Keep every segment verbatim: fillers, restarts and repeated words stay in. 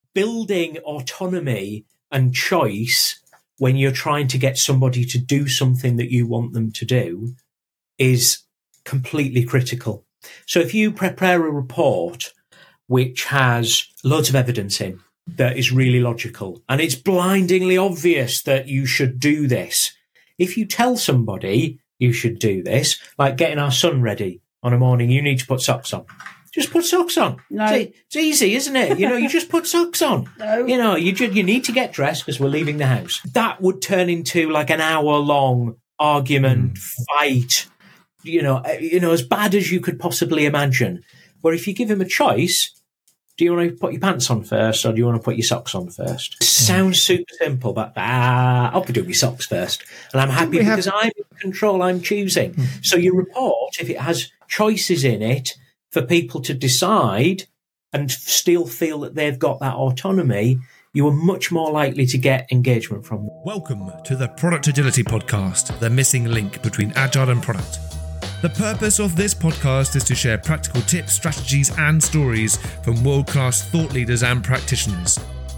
building autonomy and choice when you're trying to get somebody to do something that you want them to do is completely critical. So if you prepare a report which has loads of evidence in that is really logical and it's blindingly obvious that you should do this, if you tell somebody you should do this, like getting our son ready on a morning, you need to put socks on. Just put socks on. No. It's, it's easy, isn't it? You know, you just put socks on. No. You know, you just, you need to get dressed because we're leaving the house. That would turn into like an hour long argument, mm. fight, you know, you know, as bad as you could possibly imagine. Where if you give him a choice, do you want to put your pants on first or do you want to put your socks on first? It sounds super simple, but ah, I'll be doing my socks first. And I'm happy because have... I'm in control, I'm choosing. Mm. So your report, if it has choices in it for people to decide and still feel that they've got that autonomy, you are much more likely to get engagement from them. Welcome to the Product Agility Podcast, the missing link between agile and product. The purpose of this podcast is to share practical tips, strategies, and stories from world-class thought leaders and practitioners.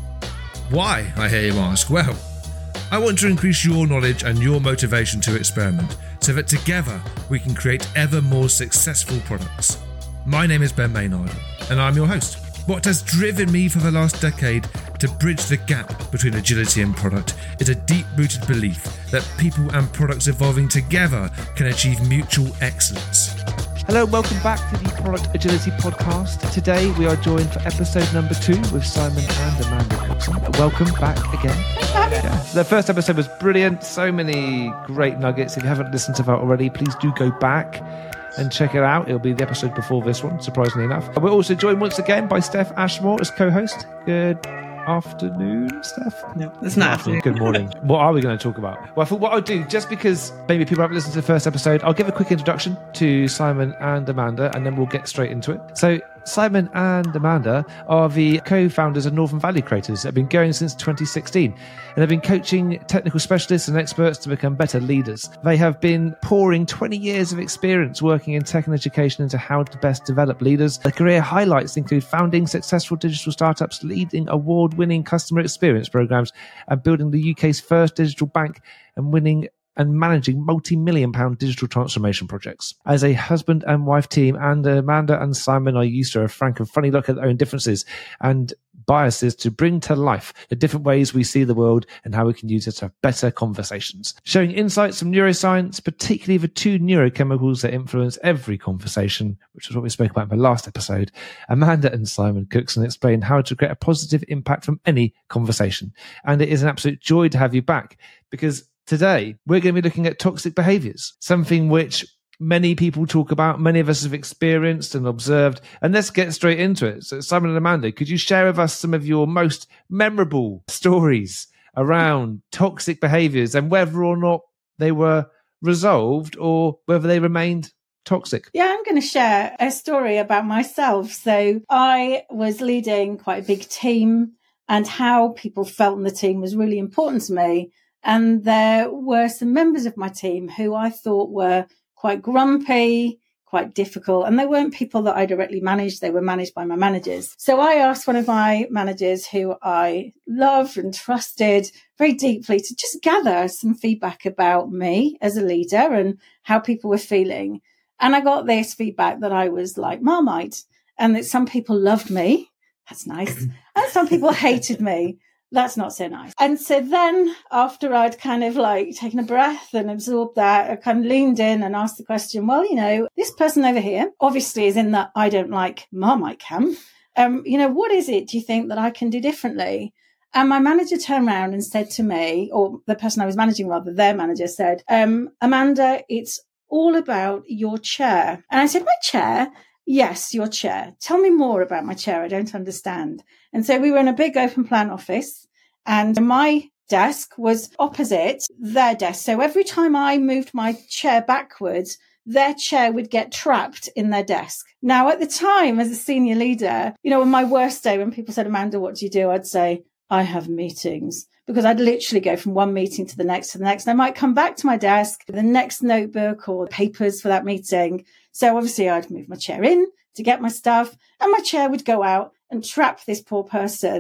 Why, I hear you ask? Well, I want to increase your knowledge and your motivation to experiment so that together we can create ever more successful products. My name is Ben Maynard, and I'm your host. What has driven me for the last decade to bridge the gap between agility and product is a deep-rooted belief that people and products evolving together can achieve mutual excellence. Hello, welcome back to the Product Agility Podcast. Today we are joined for episode number two with Simon and Amanda Cookson. Welcome back again. Yeah. The first episode was brilliant. So many great nuggets. If you haven't listened to that already, please do go back and check it out. It'll be the episode before this one, surprisingly enough. We're also joined once again by Steph Ashmore as co-host. Good afternoon, Steph? No, it's not afternoon. Good morning. What are we going to talk about? Well, I thought what I'll do, just because maybe people haven't listened to the first episode, I'll give a quick introduction to Simon and Amanda, and then we'll get straight into it. So Simon and Amanda are the co-founders of Northern Valley Creators that have been going since twenty sixteen, and they've been coaching technical specialists and experts to become better leaders. They have been pouring twenty years of experience working in tech and education into how to best develop leaders. Their career highlights include founding successful digital startups, leading award-winning customer experience programs, and building the U K's first digital bank, and winning and managing multi-million pound digital transformation projects. As a husband and wife team, and Amanda and Simon are used to a frank and funny look at their own differences and biases to bring to life the different ways we see the world and how we can use it to have better conversations. Showing insights from neuroscience, particularly the two neurochemicals that influence every conversation, which is what we spoke about in the last episode, Amanda and Simon Cookson explain how to create a positive impact from any conversation. And it is an absolute joy to have you back, because today we're going to be looking at toxic behaviors, something which many people talk about, many of us have experienced and observed. And let's get straight into it. So Simon and Amanda, could you share with us some of your most memorable stories around toxic behaviors and whether or not they were resolved or whether they remained toxic? Yeah, I'm going to share a story about myself. So I was leading quite a big team, and how people felt in the team was really important to me. And there were some members of my team who I thought were quite grumpy, quite difficult. And they weren't people that I directly managed. They were managed by my managers. So I asked one of my managers, who I loved and trusted very deeply, to just gather some feedback about me as a leader and how people were feeling. And I got this feedback that I was like Marmite, and that some people loved me. That's nice. And some people hated me. That's not so nice. And so then after I'd kind of like taken a breath and absorbed that, I kind of leaned in and asked the question, well, you know, this person over here obviously is in the I don't like Marmite camp. Um, you know, what is it do you think that I can do differently? And my manager turned around and said to me, or the person I was managing, rather, their manager said, um, Amanda, it's all about your chair. And I said, my chair? Yes, your chair. Tell me more about my chair. I don't understand. And so we were in a big open plan office, and my desk was opposite their desk. So every time I moved my chair backwards, their chair would get trapped in their desk. Now, at the time, as a senior leader, you know, on my worst day, when people said, Amanda, what do you do? I'd say, I have meetings, because I'd literally go from one meeting to the next to the next. And I might come back to my desk with the next notebook or papers for that meeting. So obviously I'd move my chair in to get my stuff, and my chair would go out and trap this poor person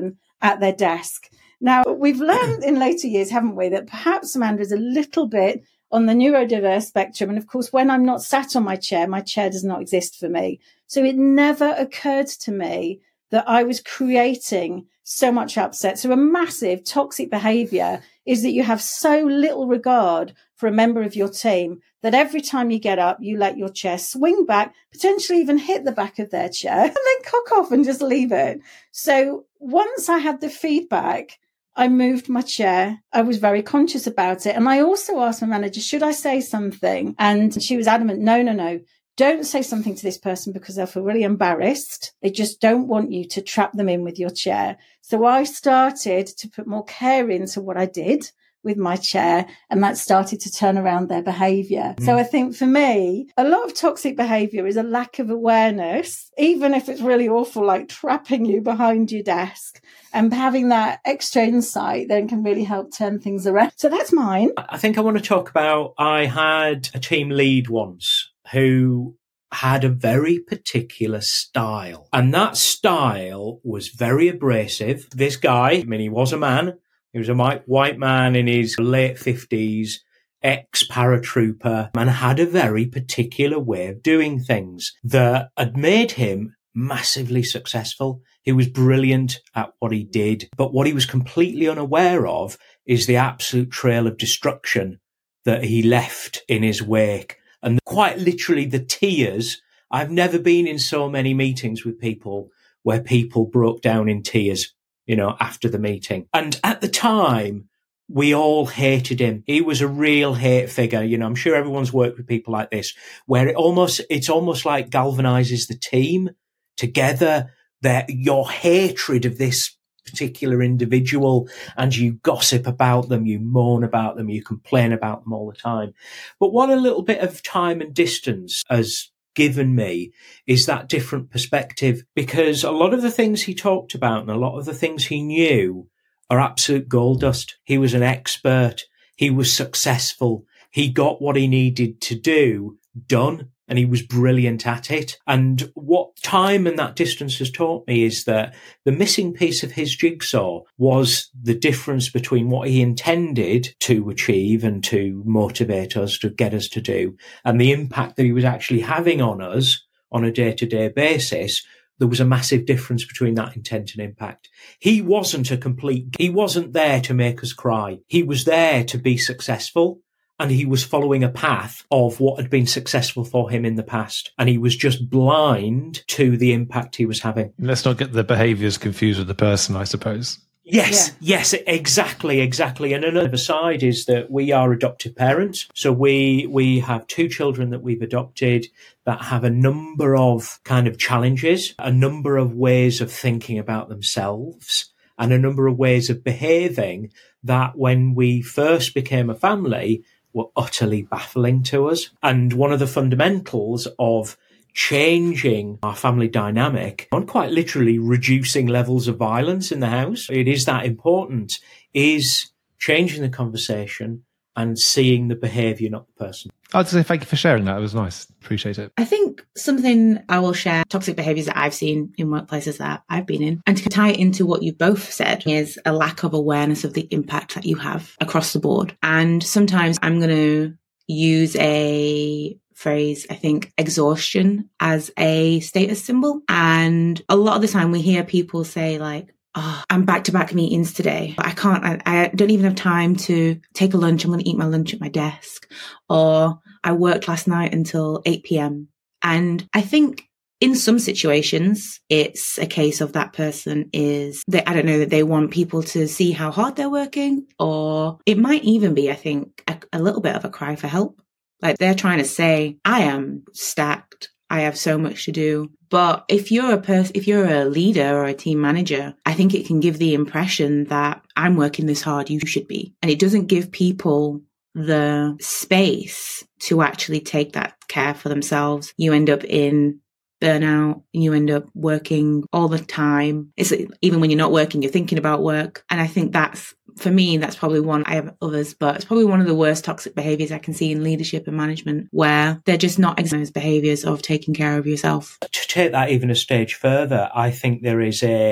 at their desk. Now, we've learned in later years, haven't we, that perhaps Amanda is a little bit on the neurodiverse spectrum. And of course, when I'm not sat on my chair, my chair does not exist for me. So it never occurred to me that I was creating so much upset. So a massive toxic behavior is that you have so little regard for a member of your team that every time you get up, you let your chair swing back, potentially even hit the back of their chair, and then cock off and just leave it. So once I had the feedback, I moved my chair. I was very conscious about it. And I also asked my manager, should I say something? And she was adamant, no, no, no. Don't say something to this person because they'll feel really embarrassed. They just don't want you to trap them in with your chair. So I started to put more care into what I did with my chair, and that started to turn around their behavior. Mm. So I think for me, a lot of toxic behavior is a lack of awareness, even if it's really awful, like trapping you behind your desk, and having that extra insight then can really help turn things around. So that's mine. I think I want to talk about, I had a team lead once who had a very particular style, and that style was very abrasive. This guy, I mean, he was a man. He was a white man in his late fifties, ex-paratrooper, and had a very particular way of doing things that had made him massively successful. He was brilliant at what he did, but what he was completely unaware of is the absolute trail of destruction that he left in his wake. And quite literally the tears. I've never been in so many meetings with people where people broke down in tears, you know, after the meeting. And at the time, we all hated him. He was a real hate figure. You know, I'm sure everyone's worked with people like this, where it almost, it's almost like galvanizes the team together, that your hatred of this particular individual, and you gossip about them, you moan about them, you complain about them all the time. But what a little bit of time and distance has given me is that different perspective, because a lot of the things he talked about and a lot of the things he knew are absolute gold dust. He was an expert. He was successful. He got what he needed to do done, and he was brilliant at it. And what time and that distance has taught me is that the missing piece of his jigsaw was the difference between what he intended to achieve and to motivate us, to get us to do, and the impact that he was actually having on us on a day-to-day basis. There was a massive difference between that intent and impact. He wasn't a complete, he wasn't there to make us cry. He was there to be successful. And he was following a path of what had been successful for him in the past. And he was just blind to the impact he was having. Let's not get the behaviours confused with the person, I suppose. Yes, yeah. yes, exactly, exactly. And another side is that we are adoptive parents. So we we have two children that we've adopted that have a number of kind of challenges, a number of ways of thinking about themselves, and a number of ways of behaving that when we first became a family were utterly baffling to us. And one of the fundamentals of changing our family dynamic, and quite literally reducing levels of violence in the house, it is that important, is changing the conversation and seeing the behaviour, not the person. I'd say thank you for sharing that. It was nice. Appreciate it. I think something I will share, toxic behaviours that I've seen in workplaces that I've been in, and to tie it into what you both said, is a lack of awareness of the impact that you have across the board. And sometimes I'm going to use a phrase, I think, exhaustion as a status symbol. And a lot of the time we hear people say like, oh, I'm back-to-back meetings today, but I can't, I, I don't even have time to take a lunch. I'm going to eat my lunch at my desk. Or I worked last night until eight p.m. And I think in some situations, it's a case of that person is, they, I don't know, that they want people to see how hard they're working. Or it might even be, I think, a, a little bit of a cry for help. Like they're trying to say, I am stacked. I have so much to do. But if you're a person, if you're a leader or a team manager, I think it can give the impression that I'm working this hard, you should be. And it doesn't give people the space to actually take that care for themselves. You end up in burnout, you end up working all the time. It's even when you're not working, you're thinking about work. And I think that's, for me, that's probably one, I have others, but it's probably one of the worst toxic behaviours I can see in leadership and management, where they're just not examined behaviours of taking care of yourself. To take that even a stage further, I think there is a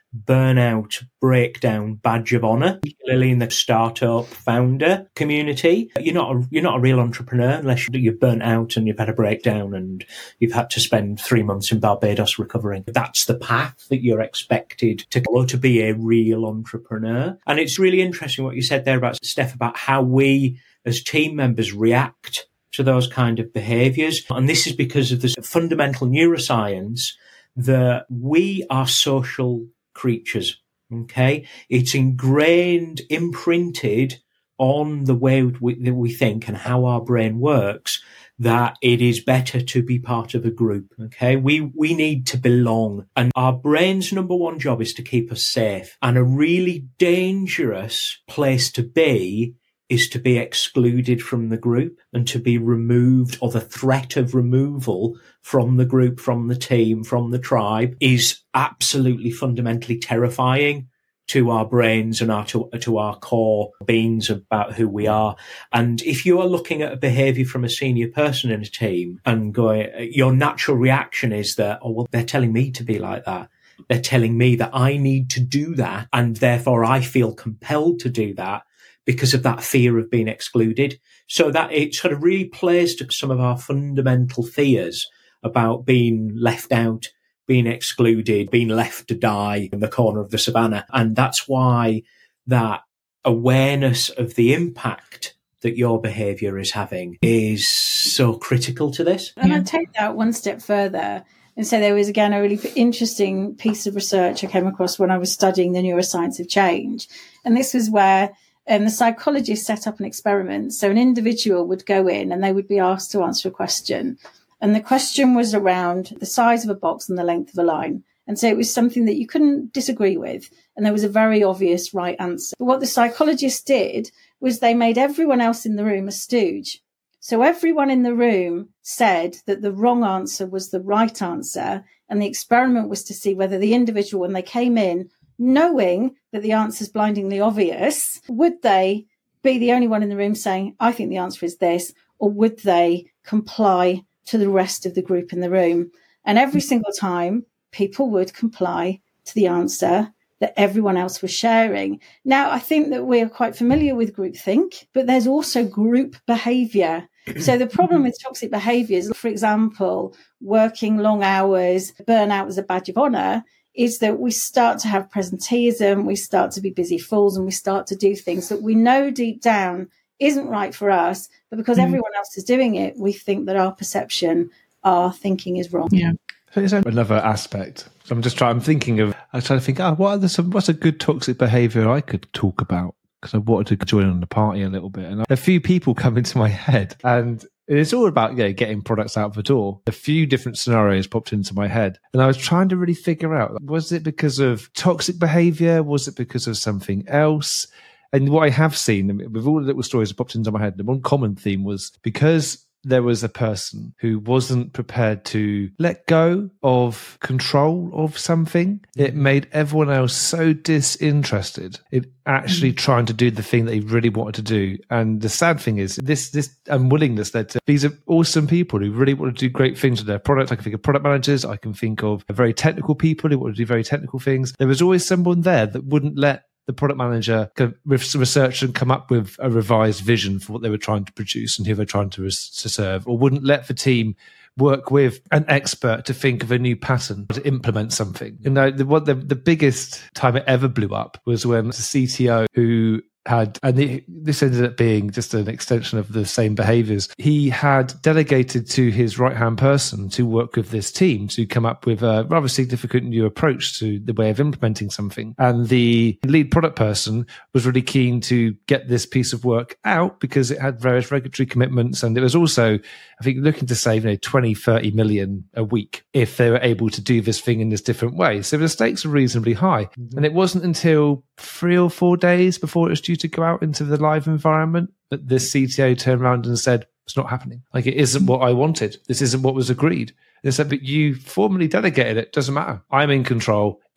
burnout breakdown badge of honor, particularly in the startup founder community. You're not a, you're not a real entrepreneur unless you're burnt out and you've had a breakdown and you've had to spend three months in Barbados recovering. That's the path that you're expected to go to be a real entrepreneur. And it's really interesting what you said there about, Steph, about how we as team members react to those kind of behaviors. And this is because of the fundamental neuroscience that we are social creatures. Okay. It's ingrained, imprinted on the way we, that we think and how our brain works, that it is better to be part of a group. Okay. We, we need to belong, and our brain's number one job is to keep us safe. And a really dangerous place to be is to be excluded from the group and to be removed, or the threat of removal from the group, from the team, from the tribe is absolutely fundamentally terrifying to our brains and our, to, to our core beings about who we are. And if you are looking at a behavior from a senior person in a team and going, your natural reaction is that, oh, well, they're telling me to be like that. They're telling me that I need to do that, and therefore I feel compelled to do that, because of that fear of being excluded. So that it sort of really plays to some of our fundamental fears about being left out, being excluded, being left to die in the corner of the savannah. And that's why that awareness of the impact that your behaviour is having is so critical to this. And I'd take that one step further and say there was, again, a really interesting piece of research I came across when I was studying the neuroscience of change. And this was where Um, the psychologists set up an experiment. So an individual would go in and they would be asked to answer a question. And the question was around the size of a box and the length of a line. And so it was something that you couldn't disagree with. And there was a very obvious right answer. But what the psychologists did was they made everyone else in the room a stooge. So everyone in the room said that the wrong answer was the right answer. And the experiment was to see whether the individual, when they came in, knowing that the answer is blindingly obvious, would they be the only one in the room saying, I think the answer is this, or would they comply to the rest of the group in the room? And every single time, people would comply to the answer that everyone else was sharing. Now, I think that we're quite familiar with groupthink, but there's also group behavior. So the problem with toxic behaviors, for example, working long hours, burnout as a badge of honor, is that we start to have presenteeism, we start to be busy fools, and we start to do things that we know deep down isn't right for us, but because mm. everyone else is doing it, we think that our perception, our thinking is wrong. Yeah. So it's another aspect. So I'm just trying, I'm thinking of, I'm trying to think, oh, what are the, some, what's a good toxic behaviour I could talk about? Because I wanted to join on the party a little bit. And a few people come into my head, and it's all about, you know, getting products out the door. A few different scenarios popped into my head, and I was trying to really figure out, was it because of toxic behavior? Was it because of something else? And what I have seen with all the little stories that popped into my head, the one common theme was because there was a person who wasn't prepared to let go of control of something. It made everyone else so disinterested in actually trying to do the thing that he really wanted to do. And the sad thing is this this unwillingness led to, these are awesome people who really want to do great things with their product. I can think of product managers. I can think of very technical people who want to do very technical things. There was always someone there that wouldn't let the product manager research and come up with a revised vision for what they were trying to produce and who they're trying to, res- to serve, or wouldn't let the team work with an expert to think of a new pattern to implement something. You know, the, what the, the biggest time it ever blew up was when the C T O who had, and the, this ended up being just an extension of the same behaviors. He had delegated to his right-hand person to work with this team to come up with a rather significant new approach to the way of implementing something. And the lead product person was really keen to get this piece of work out because it had various regulatory commitments. And it was also, I think, looking to save, you know, twenty, thirty million a week if they were able to do this thing in this different way. So the stakes were reasonably high. Mm-hmm. And it wasn't until three or four days before it was due to go out into the live environment that this C T O turned around and said, it's not happening. Like, it isn't what I wanted. This isn't what was agreed. They said, but you formally delegated it. Doesn't matter. I'm in control.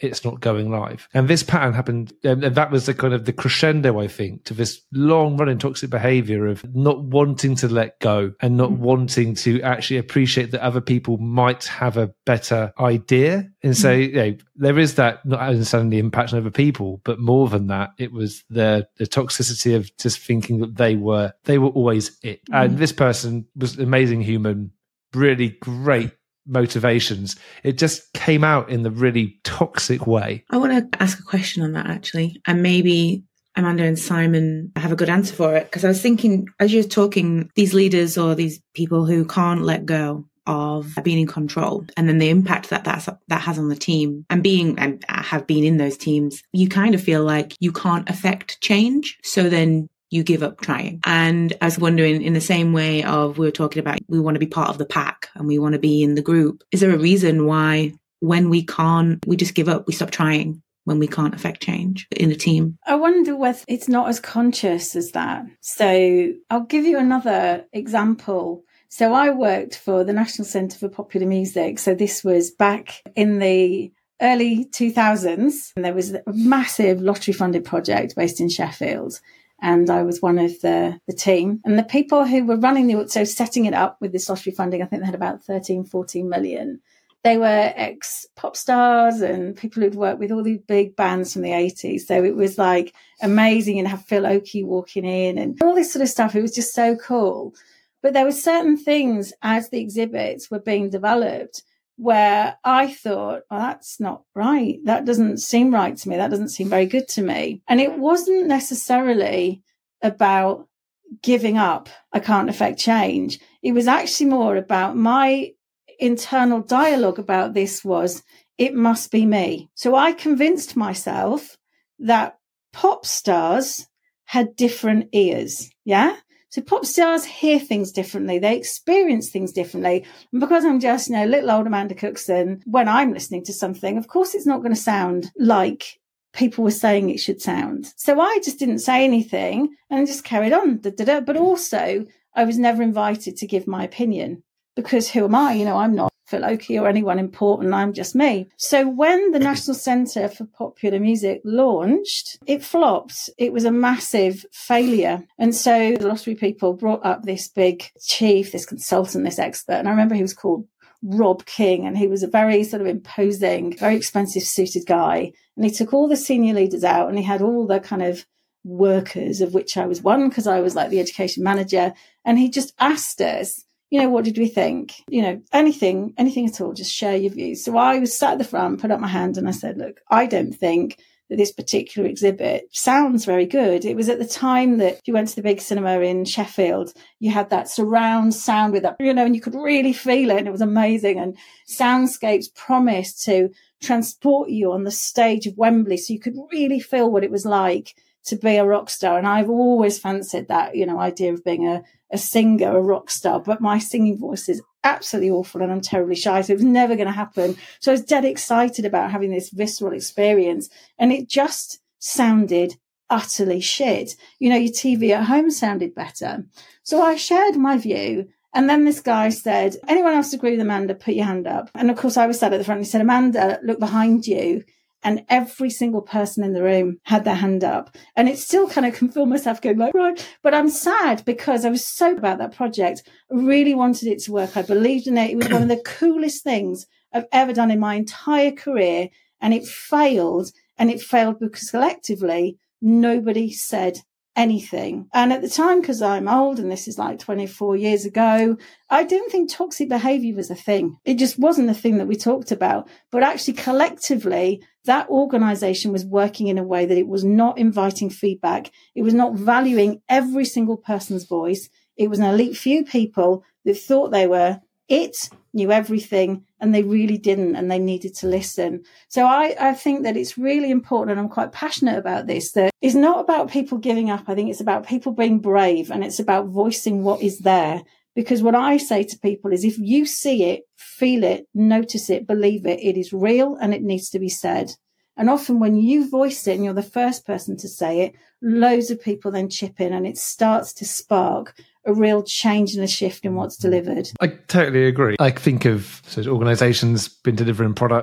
it's not going live. And this pattern happened, and that was the kind of the crescendo, I think, to this long running toxic behavior of not wanting to let go and not mm-hmm. wanting to actually appreciate that other people might have a better idea. And so, mm-hmm. you know, there is that not understanding the impact on other people, but more than that, it was the, the toxicity of just thinking that they were, they were always it. Mm-hmm. And this person was an amazing human, really great motivations. It just came out in the really toxic way. I want to ask a question on that, actually, and maybe Amanda and Simon have a good answer for it, because I was thinking, as you're talking, these leaders or these people who can't let go of being in control, and then the impact that that's, that has on the team, and being and have been in those teams, you kind of feel like you can't affect change, so then you give up trying. And I was wondering, in the same way of we were talking about, we want to be part of the pack and we want to be in the group. Is there a reason why when we can't, we just give up, we stop trying when we can't affect change in a team? I wonder whether it's not as conscious as that. So I'll give you another example. So I worked for the National Centre for Popular Music. So this was back in the early two thousands. And there was a massive lottery funded project based in Sheffield. And I was one of the, the team. And the people who were running the, so setting it up with this lottery funding, I think they had about thirteen, fourteen million. They were ex-pop stars and people who'd worked with all these big bands from the eighties. So it was like amazing, and have Phil Oakey walking in and all this sort of stuff. It was just so cool. But there were certain things as the exhibits were being developed where I thought, well, that's not right. That doesn't seem right to me. That doesn't seem very good to me. And it wasn't necessarily about giving up. I can't affect change. It was actually more about my internal dialogue about this was, it must be me. So I convinced myself that pop stars had different ears. Yeah. So pop stars hear things differently. They experience things differently. And because I'm just, you know, little old Amanda Cookson, when I'm listening to something, of course, it's not going to sound like people were saying it should sound. So I just didn't say anything and just carried on. Da, da, da. But also, I was never invited to give my opinion, because who am I? You know, I'm not Phil Oakey or anyone important. I'm just me. So when the National Centre for Popular Music launched, it flopped. It was a massive failure. And so the lottery people brought up this big chief, this consultant, this expert. And I remember he was called Rob King, and he was a very sort of imposing, very expensive suited guy. And he took all the senior leaders out, and he had all the kind of workers, of which I was one, because I was like the education manager. And he just asked us, you know, what did we think? You know, anything, anything at all, just share your views. So I was sat at the front, put up my hand, and I said, look, I don't think that this particular exhibit sounds very good. It was at the time that you went to the big cinema in Sheffield, you had that surround sound with that, you know, and you could really feel it, and it was amazing. And Soundscapes promised to transport you on the stage of Wembley, so you could really feel what it was like to be a rock star. And I've always fancied that, you know, idea of being a, a singer, a rock star, but my singing voice is absolutely awful and I'm terribly shy. So it was never going to happen. So I was dead excited about having this visceral experience, and it just sounded utterly shit. You know, your T V at home sounded better. So I shared my view. And then this guy said, anyone else agree with Amanda? Put your hand up. And of course I was sat at the front. He said, Amanda, look behind you. And every single person in the room had their hand up. And it still kind of can feel myself going like, right. But I'm sad because I was so about that project. I really wanted it to work. I believed in it. It was one of the coolest things I've ever done in my entire career. And it failed. And it failed because collectively, nobody said anything. And at the time, because I'm old, and this is like twenty-four years ago, I didn't think toxic behavior was a thing. It just wasn't a thing that we talked about. But actually, collectively, that organization was working in a way that it was not inviting feedback. It was not valuing every single person's voice. It was an elite few people that thought they were it, knew everything, and they really didn't, and they needed to listen. So I, I think that it's really important, and I'm quite passionate about this, that it's not about people giving up. I think it's about people being brave, and it's about voicing what is there. Because what I say to people is, if you see it, feel it, notice it, believe it, it is real and it needs to be said. And often when you voice it and you're the first person to say it, loads of people then chip in, and it starts to spark a real change and a shift in what's delivered. I totally agree. I think of so organisations been delivering products,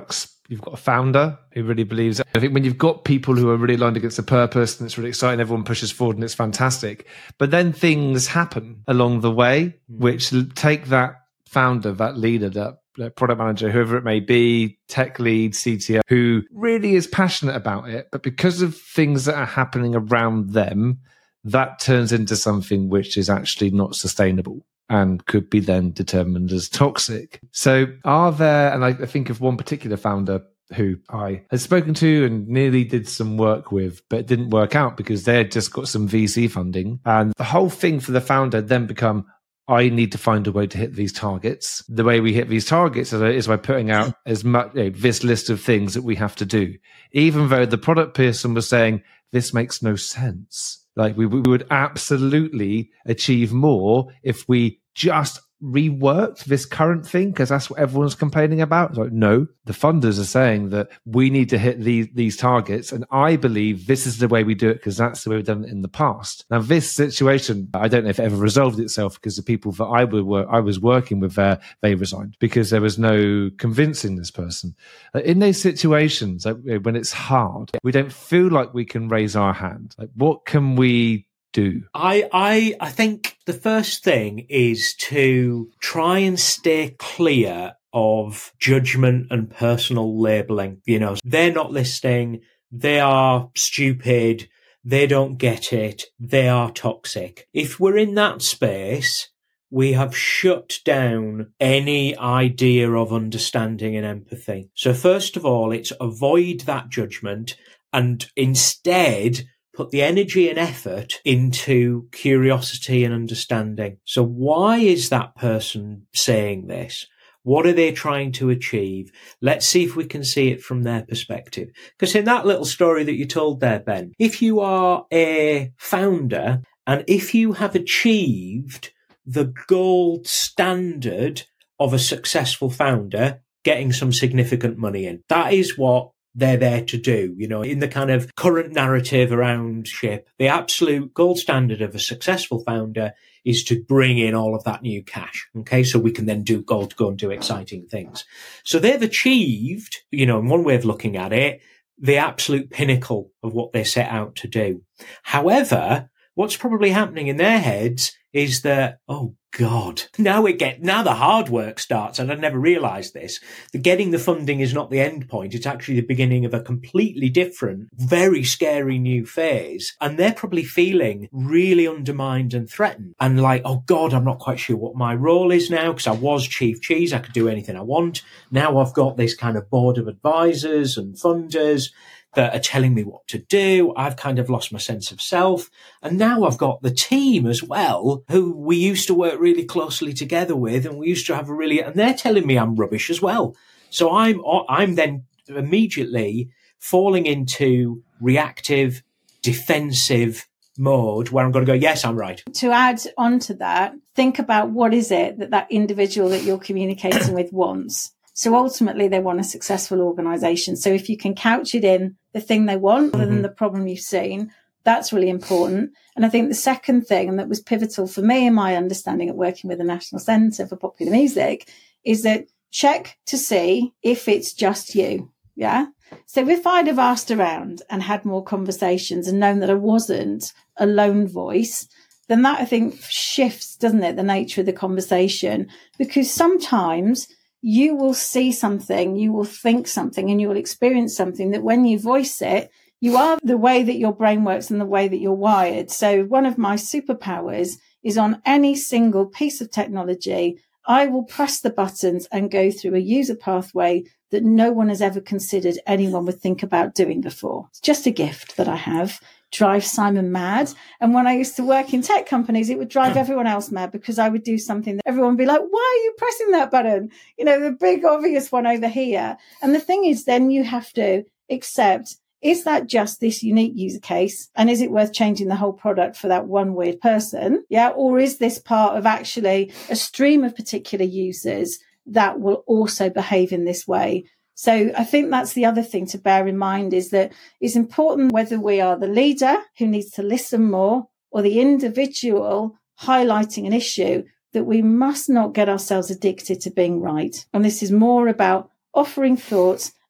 you've got a founder who really believes it. I think when you've got people who are really aligned against a purpose and it's really exciting, everyone pushes forward and it's fantastic. But then things happen along the way, which take that founder, that leader, that product manager, whoever it may be, tech lead, C T O, who really is passionate about it. But because of things that are happening around them, that turns into something which is actually not sustainable and could be then determined as toxic. So are there, and I, I think of one particular founder who I had spoken to and nearly did some work with, but it didn't work out because they had just got some V C funding. And the whole thing for the founder then become, I need to find a way to hit these targets. The way we hit these targets is by putting out as much, you know, this list of things that we have to do. Even though the product person was saying, this makes no sense. Like we, we would absolutely achieve more if we just reworked this current thing because that's what everyone's complaining about. It's like, no, the funders are saying that we need to hit these these targets, and I believe this is the way we do it because that's the way we've done it in the past. Now, this situation, I don't know if it ever resolved itself because the people that I were I was working with there, they resigned because there was no convincing this person. In those situations, like, when it's hard, we don't feel like we can raise our hand. Like, what can we do? I, I I think the first thing is to try and stay clear of judgment and personal labeling. You know, they're not listening, they are stupid, they don't get it, they are toxic. If we're in that space, we have shut down any idea of understanding and empathy. So first of all, it's avoid that judgment and instead put the energy and effort into curiosity and understanding. So why is that person saying this? What are they trying to achieve? Let's see if we can see it from their perspective. Because in that little story that you told there, Ben, if you are a founder and if you have achieved the gold standard of a successful founder, getting some significant money in, that is what they're there to do. You know, in the kind of current narrative around SHIP, the absolute gold standard of a successful founder is to bring in all of that new cash. Okay. So we can then do go, go and do exciting things. So they've achieved, you know, in one way of looking at it, the absolute pinnacle of what they set out to do. However, what's probably happening in their heads is that, oh God, now it get now the hard work starts, and I never realised this. The getting the funding is not the end point; it's actually the beginning of a completely different, very scary new phase. And they're probably feeling really undermined and threatened, and like, oh God, I'm not quite sure what my role is now because I was Chief Cheese, I could do anything I want. Now I've got this kind of board of advisors and funders that are telling me what to do. I've kind of lost my sense of self. And now I've got the team as well, who we used to work really closely together with, and we used to have a really, and they're telling me I'm rubbish as well. So I'm, I'm then immediately falling into reactive, defensive mode where I'm going to go, yes, I'm right. To add on to that, think about what is it that that individual that you're communicating with wants. So ultimately, they want a successful organisation. So if you can couch it in the thing they want rather mm-hmm. than the problem you've seen, that's really important. And I think the second thing, and that was pivotal for me in my understanding of working with the National Centre for Popular Music, is that check to see if it's just you. Yeah. So if I'd have asked around and had more conversations and known that I wasn't a lone voice, then that, I think, shifts, doesn't it, the nature of the conversation? Because sometimes you will see something, you will think something, and you will experience something that when you voice it, you are the way that your brain works and the way that you're wired. So one of my superpowers is on any single piece of technology, I will press the buttons and go through a user pathway that no one has ever considered anyone would think about doing before. It's just a gift that I have. Drives Simon mad. And when I used to work in tech companies, it would drive everyone else mad because I would do something that everyone would be like, why are you pressing that button? You know, the big obvious one over here. And the thing is, then you have to accept, is that just this unique user case? And is it worth changing the whole product for that one weird person? Yeah. Or is this part of actually a stream of particular users that will also behave in this way? So I think that's the other thing to bear in mind, is that it's important whether we are the leader who needs to listen more or the individual highlighting an issue, that we must not get ourselves addicted to being right. And this is more about offering thoughts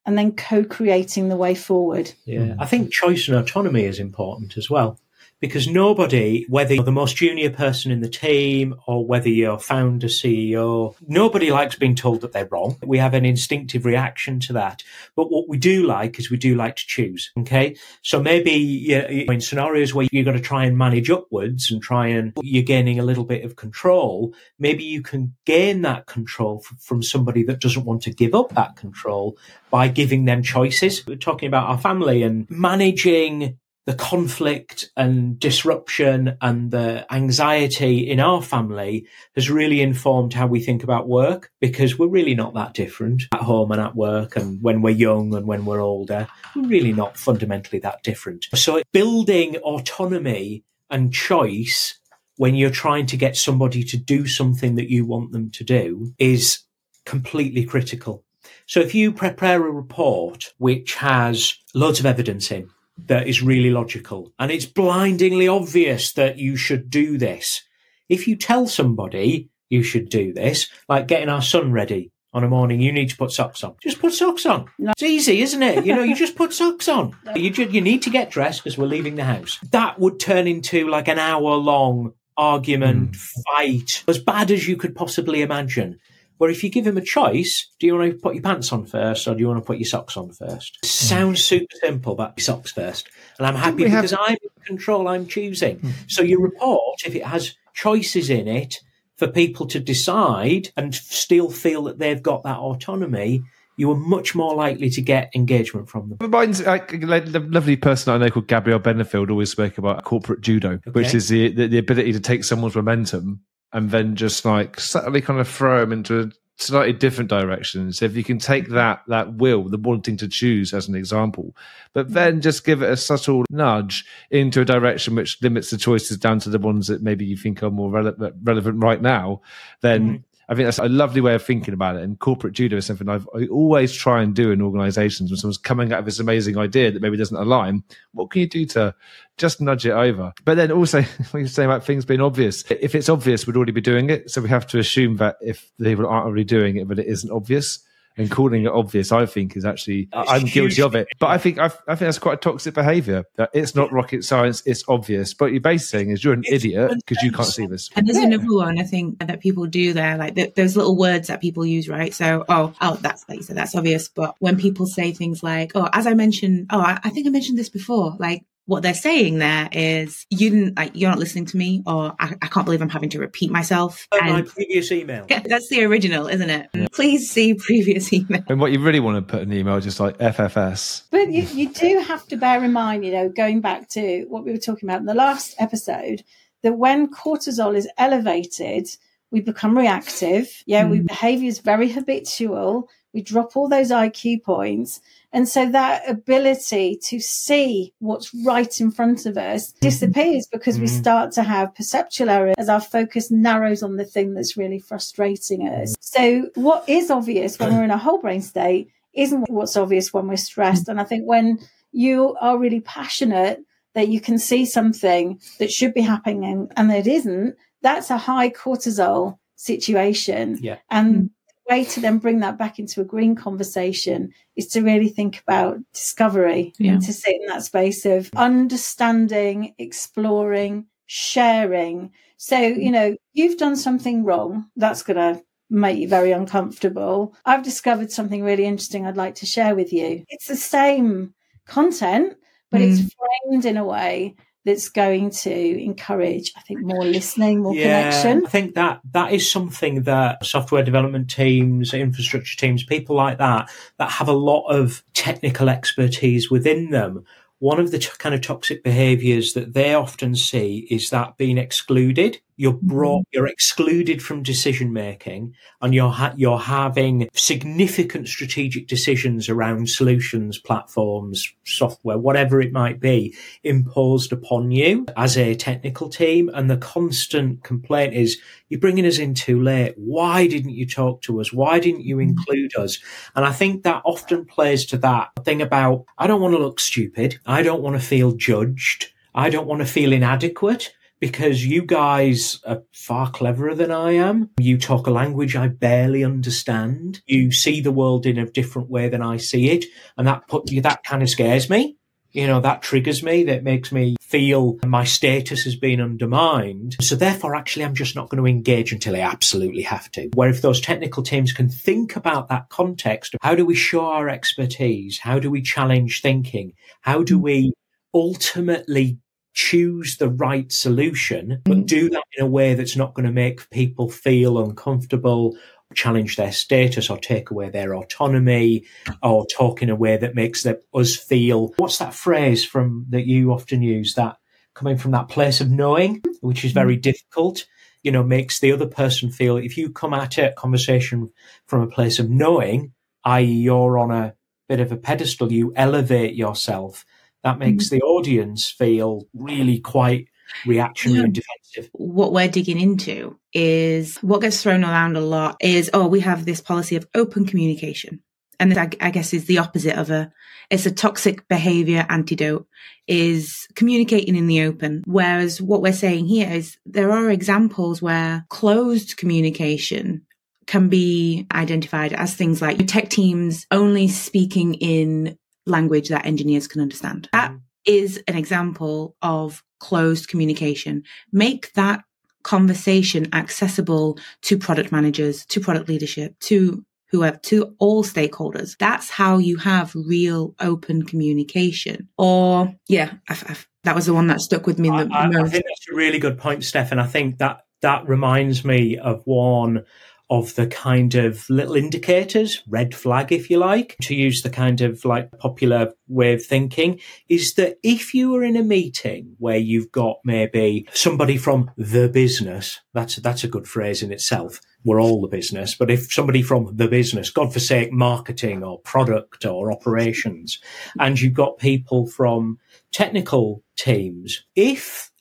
and then co-creating the way forward. Yeah, I think choice and autonomy is important as well. Because nobody, whether you're the most junior person in the team or whether you're founder, C E O, nobody likes being told that they're wrong. We have an instinctive reaction to that. But what we do like is we do like to choose. Okay. So maybe yeah, in scenarios where you've got to try and manage upwards and try and you're gaining a little bit of control, maybe you can gain that control from somebody that doesn't want to give up that control by giving them choices. We're talking about our family and managing the conflict and disruption and the anxiety in our family has really informed how we think about work, because we're really not that different at home and at work, and when we're young and when we're older, we're really not fundamentally that different. So building autonomy and choice when you're trying to get somebody to do something that you want them to do is completely critical. So if you prepare a report which has loads of evidence in, that is really logical, and it's blindingly obvious that you should do this. If you tell somebody you should do this, like getting our son ready on a morning, you need to put socks on. Just put socks on. No. It's easy, isn't it? You know, you just put socks on. No. You, ju- you need to get dressed because we're leaving the house. That would turn into like an hour long argument, mm. fight, as bad as you could possibly imagine. Where if you give him a choice, do you want to put your pants on first or do you want to put your socks on first? It sounds super simple, but your socks first. And I'm happy because have... I'm in control, I'm choosing. Mm. So your report, if it has choices in it for people to decide and still feel that they've got that autonomy, you are much more likely to get engagement from them. Mine's like a lovely person I know called Gabrielle Benefield always spoke about corporate judo, okay. which is the, the the ability to take someone's momentum and then just like subtly kind of throw them into a slightly different direction. So if you can take that that will, the wanting to choose as an example, but then just give it a subtle nudge into a direction which limits the choices down to the ones that maybe you think are more rele- relevant right now, then mm. I think that's a lovely way of thinking about it. And corporate judo is something I've, I always try and do in organizations when someone's coming out of this amazing idea that maybe doesn't align. What can you do to just nudge it over? But then also, when you're saying about things being obvious, if it's obvious, we'd already be doing it. So we have to assume that if people aren't already doing it, but it isn't obvious. And calling it obvious, I think, is actually, it's I'm guilty huge. of it. But I think I, I think that's quite a toxic behaviour. That it's not rocket science, it's obvious. But you're basically saying is you're an it's idiot because you can't see this. And there's yeah. another one I think that people do there, like the, those little words that people use, right? So, oh, oh, that's like you said, that's obvious. But when people say things like, oh, as I mentioned, oh, I, I think I mentioned this before, like. What they're saying there is you didn't like you're not listening to me, or I, I can't believe I'm having to repeat myself. Oh, and, my previous email. Yeah, that's the original, isn't it? Yeah. Please see previous email. And what you really want to put in the email is just like F F S. But you, you do have to bear in mind, you know, going back to what we were talking about in the last episode, that when cortisol is elevated, we become reactive. Yeah, mm. we behaviour is very habitual. We drop all those I Q points. And so that ability to see what's right in front of us disappears because mm. we start to have perceptual error as our focus narrows on the thing that's really frustrating us. So what is obvious when we're in a whole brain state isn't what's obvious when we're stressed. And I think when you are really passionate that you can see something that should be happening and that it isn't, that's a high cortisol situation. Yeah. And mm. way to then bring that back into a green conversation is to really think about discovery yeah. and to sit in that space of understanding, exploring, sharing. So, you know, you've done something wrong. That's going to make you very uncomfortable. I've discovered something really interesting I'd like to share with you. It's the same content, but mm. it's framed in a way that's going to encourage, I think, more listening, more yeah, connection. I think that that is something that software development teams, infrastructure teams, people like that, that have a lot of technical expertise within them. One of the t- kind of toxic behaviours that they often see is that being excluded. You're brought, you're excluded from decision making, and you're ha- you're having significant strategic decisions around solutions, platforms, software, whatever it might be, imposed upon you as a technical team. And the constant complaint is, you're bringing us in too late. Why didn't you talk to us? Why didn't you include us? And I think that often plays to that thing about, I don't want to look stupid. I don't want to feel judged. I don't want to feel inadequate. because you guys are far cleverer than I am. You talk a language I barely understand. You see the world in a different way than I see it. And that put that kind of scares me. You know, that triggers me. That makes me feel my status has been undermined. So therefore, actually, I'm just not going to engage until I absolutely have to. Where if those technical teams can think about that context, how do we show our expertise? How do we challenge thinking? How do we ultimately choose the right solution, but do that in a way that's not going to make people feel uncomfortable, challenge their status, or take away their autonomy, or talk in a way that makes them, us feel, what's that phrase from that you often use, that coming from that place of knowing, which is very difficult, you know, makes the other person feel, if you come at a conversation from a place of knowing, that is you're on a bit of a pedestal, you elevate yourself, that makes the audience feel really quite reactionary yeah. and defensive. What we're digging into is what gets thrown around a lot is, oh, we have this policy of open communication. And I, I guess is the opposite of a, it's a toxic behavior antidote, is communicating in the open. Whereas what we're saying here is there are examples where closed communication can be identified as things like tech teams only speaking in language that engineers can understand. That is an example of closed communication. Make that conversation accessible to product managers, to product leadership, to whoever, to all stakeholders. That's how you have real open communication. Or, yeah, I've, I've, that was the one that stuck with me the I, most. I think that's a really good point, Steph. And I think that that reminds me of one of the kind of little indicators, red flag, if you like, to use the kind of like popular way of thinking, is that if you are in a meeting where you've got maybe somebody from the business, that's, that's a good phrase in itself. We're all the business. But if somebody from the business, God forsake marketing or product or operations, and you've got people from technical teams, if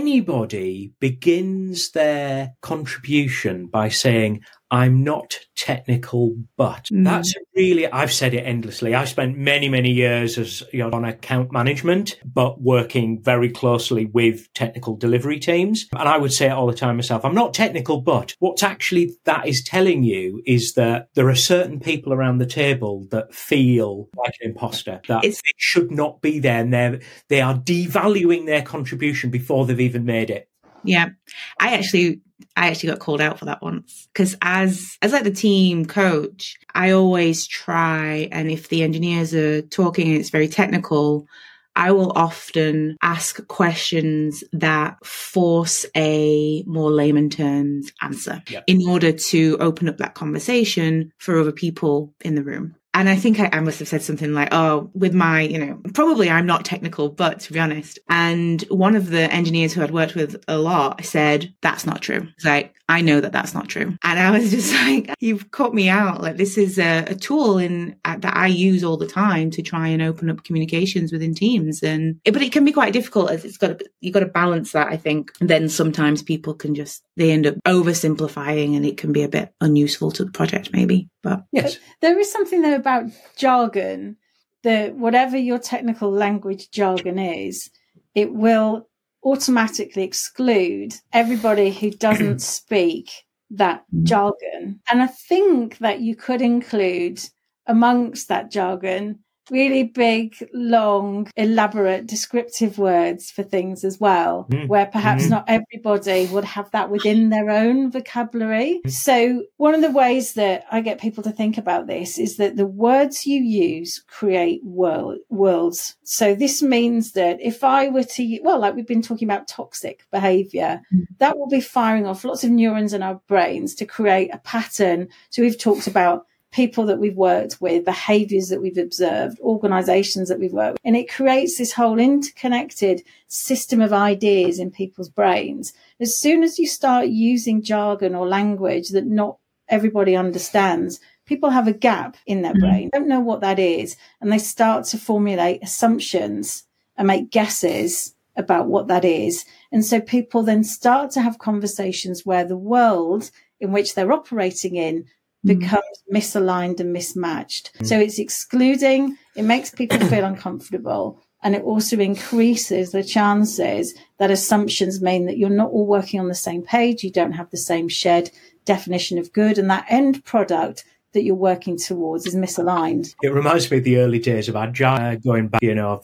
anybody begins their contribution by saying, I'm not technical, but mm. that's really, I've said it endlessly. I've spent many, many years as you know, on account management, but working very closely with technical delivery teams. And I would say it all the time myself, I'm not technical, but what's actually that is telling you is that there are certain people around the table that feel like an imposter, that it's, it should not be there. And they're, they are devaluing their contribution before they've even made it. Yeah. I actually, I actually got called out for that once because as, as like the team coach, I always try. And if the engineers are talking and it's very technical, I will often ask questions that force a more layman terms answer yep. in order to open up that conversation for other people in the room. And I think I, I must have said something like, oh, with my, you know, probably I'm not technical, but to be honest. And one of the engineers who I'd worked with a lot said, that's not true. It's like, I know that that's not true. And I was just like, you've caught me out. Like, this is a, a tool in uh, that I use all the time to try and open up communications within teams. And, but it can be quite difficult as it's got to, you've got to balance that, I think. And then sometimes people can just, they end up oversimplifying and it can be a bit unuseful to the project maybe. But yes, there is something though about jargon that whatever your technical language jargon is, it will automatically exclude everybody who doesn't speak that jargon. And I think that you could include amongst that jargon really big, long, elaborate, descriptive words for things as well, mm. where perhaps mm. not everybody would have that within their own vocabulary. Mm. So one of the ways that I get people to think about this is that the words you use create world, worlds. So this means that if I were to, well, like we've been talking about toxic behavior, mm. that will be firing off lots of neurons in our brains to create a pattern. So we've talked about people that we've worked with, behaviors that we've observed, organizations that we've worked with. And it creates this whole interconnected system of ideas in people's brains. As soon as you start using jargon or language that not everybody understands, people have a gap in their brain, don't know what that is, and they start to formulate assumptions and make guesses about what that is. And so people then start to have conversations where the world in which they're operating in becomes misaligned and mismatched. Mm. So it's excluding, it makes people feel uncomfortable, And it also increases the chances that assumptions mean that you're not all working on the same page. You don't have the same shared definition of good. And that end product that you're working towards is misaligned. It reminds me of the early days of Agile, going back, you know,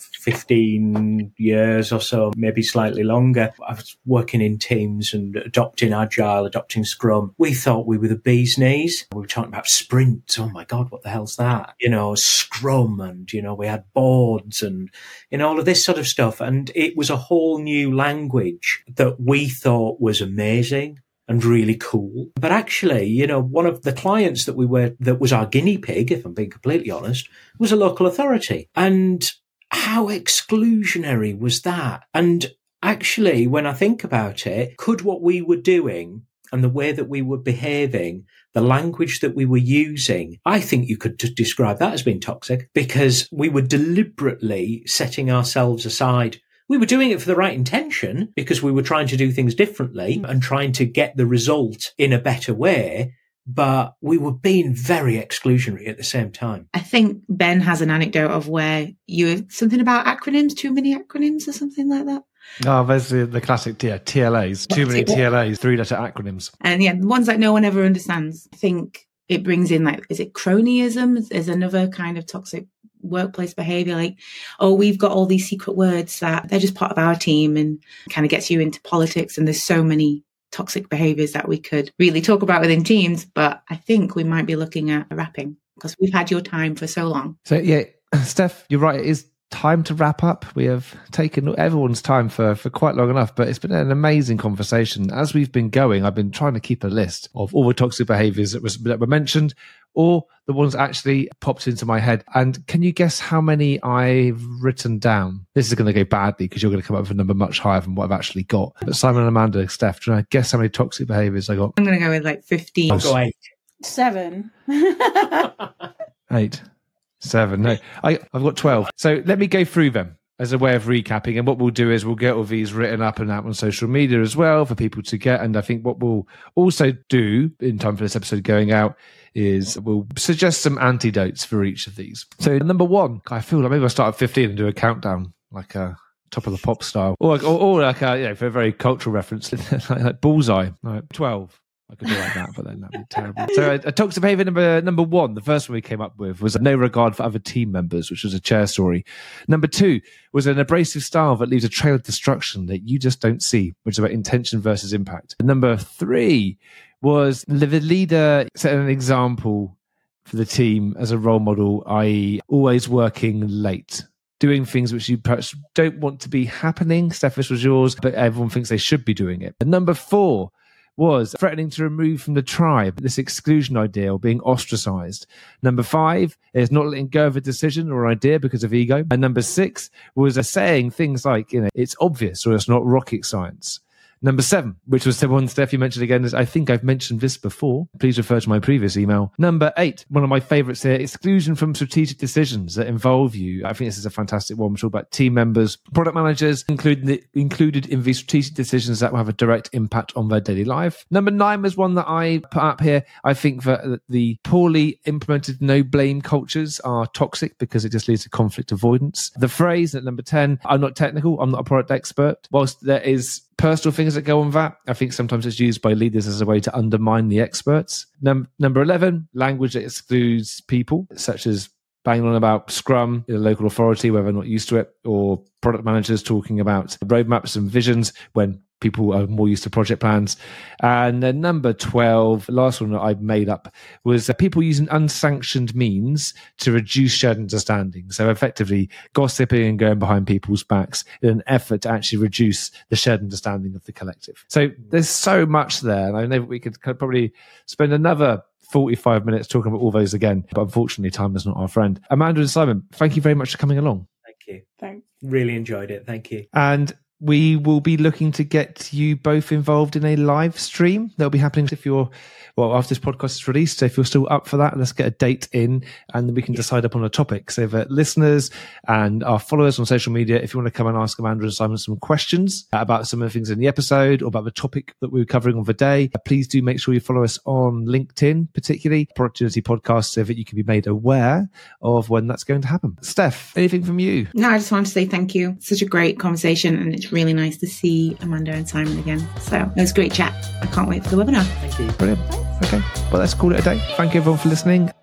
fifteen years or so, maybe slightly longer. I was working in teams and adopting Agile, adopting Scrum. We thought we were the bee's knees. We were talking about sprints. Oh my God, what the hell's that? You know, Scrum, and, you know, we had boards and, you know, all of this sort of stuff. And it was a whole new language that we thought was amazing and really cool. But actually, you know, one of the clients that we were, that was our guinea pig, if I'm being completely honest, was a local authority. And how exclusionary was that? And actually, when I think about it, could what we were doing and the way that we were behaving, the language that we were using, I think you could t- describe that as being toxic, because we were deliberately setting ourselves aside. We were doing it for the right intention because we were trying to do things differently and trying to get the result in a better way, but we were being very exclusionary at the same time. I think Ben has an anecdote of where you, something about acronyms, too many acronyms or something like that. Oh, there's the, the classic yeah, T L As, too many T L As, three-letter acronyms. And yeah, the ones that no one ever understands. I think it brings in, like, is it cronyism? Is another kind of toxic workplace behavior, like, oh, we've got all these secret words that they're just part of our team, and kind of gets you into politics. And there's so many toxic behaviors that we could really talk about within teams, but I think we might be looking at wrapping because we've had your time for so long. So yeah, Steph, you're right. It is time to wrap up. We have taken everyone's time for, for quite long enough, but it's been an amazing conversation. As we've been going, I've been trying to keep a list of all the toxic behaviors that, was, that were mentioned, or the ones that actually popped into my head. And can you guess how many I've written down? This is going to go badly because you're going to come up with a number much higher than what I've actually got. But Simon and Amanda, Steph, do you want to guess how many toxic behaviors I got? I'm going to go with like fifteen. I'll go eight. Seven. Eight. Seven. No, I, I've got twelve. So let me go through them as a way of recapping. And what we'll do is we'll get all these written up and out on social media as well for people to get. And I think what we'll also do in time for this episode going out is we'll suggest some antidotes for each of these. So number one, I feel like maybe I'll start at fifteen and do a countdown, like a Top of the Pop style. Or, or, or like a, you know, for a very cultural reference, like, like Bullseye, like twelve. I could do like that, but then that'd be terrible. So a, a toxic behavior number number one, the first one we came up with was no regard for other team members, which was a chair story. Number two was an abrasive style that leaves a trail of destruction that you just don't see, which is about intention versus impact. And number three was the leader set an example for the team as a role model, that is always working late, doing things which you perhaps don't want to be happening. Steph, this was yours, but everyone thinks they should be doing it. And number four was threatening to remove from the tribe, this exclusion idea, or being ostracized. Number five is not letting go of a decision or idea because of ego. And number six was uh, saying things like, you know, it's obvious or it's not rocket science. Number seven, which was the one, Steph, you mentioned again, is I think I've mentioned this before. Please refer to my previous email. Number eight, one of my favorites here, exclusion from strategic decisions that involve you. I think this is a fantastic one. We're talking about team members, product managers, included, included in these strategic decisions that will have a direct impact on their daily life. Number nine was one that I put up here. I think that the poorly implemented no blame cultures are toxic because it just leads to conflict avoidance. The phrase at number ten, I'm not technical, I'm not a product expert. Whilst there is personal things that go on that, I think sometimes it's used by leaders as a way to undermine the experts. Num- number eleven, language that excludes people, such as banging on about Scrum in a local authority where they're not used to it, or product managers talking about roadmaps and visions when people are more used to project plans. And then number twelve, the last one that I've made up, was that people using unsanctioned means to reduce shared understanding. So effectively gossiping and going behind people's backs in an effort to actually reduce the shared understanding of the collective. So there's so much there. And I know we could probably spend another forty-five minutes talking about all those again, but unfortunately time is not our friend. Amanda and Simon, thank you very much for coming along. Thank you. Thanks. Really enjoyed it. Thank you. And we will be looking to get you both involved in a live stream that'll be happening if you're, well, after this podcast is released. So if you're still up for that, let's get a date in and then we can decide upon a topic. So for listeners and our followers on social media, if you want to come and ask Amanda and Simon some questions about some of the things in the episode or about the topic that we were covering on the day, please do make sure you follow us on LinkedIn, particularly Productivity Podcast, so that you can be made aware of when that's going to happen. Steph, anything from you? No, I just wanted to say thank you. Such a great conversation, and it's really nice to see Amanda and Simon again. So it was a great chat. I can't wait for the webinar. Thank you. Brilliant. Okay, well, let's call it a day. Thank you everyone for listening.